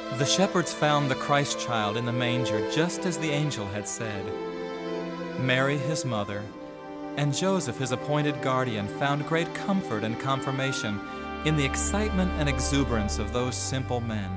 The shepherds found the Christ child in the manger just as the angel had said. Mary, his mother, and Joseph, his appointed guardian, found great comfort and confirmation in the excitement and exuberance of those simple men.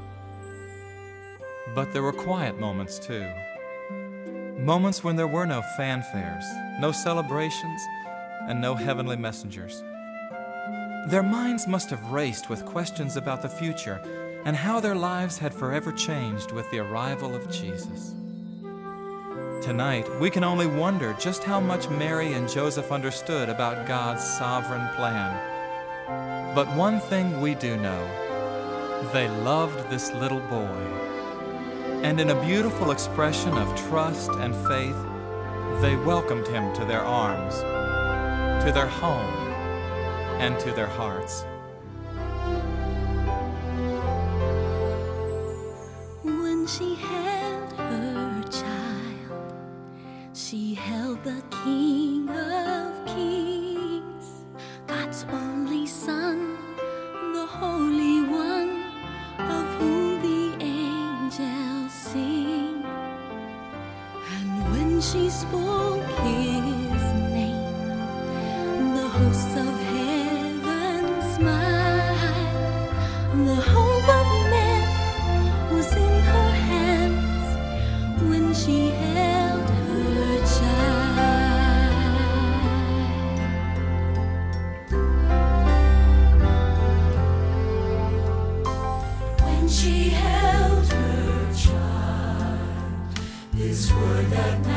But there were quiet moments too. Moments when there were no fanfares, no celebrations, and no heavenly messengers. Their minds must have raced with questions about the future and how their lives had forever changed with the arrival of Jesus. Tonight, we can only wonder just how much Mary and Joseph understood about God's sovereign plan. But one thing we do know: they loved this little boy. And in a beautiful expression of trust and faith, they welcomed him to their arms, to their home, and to their hearts. When she held her child, she held the King of Kings, God's only Son, the Holy One, of whom the angels sing. And when she spoke his name, the hosts of heaven smiled. The hope of men was in her hands when she held her child. When she held her child, this word that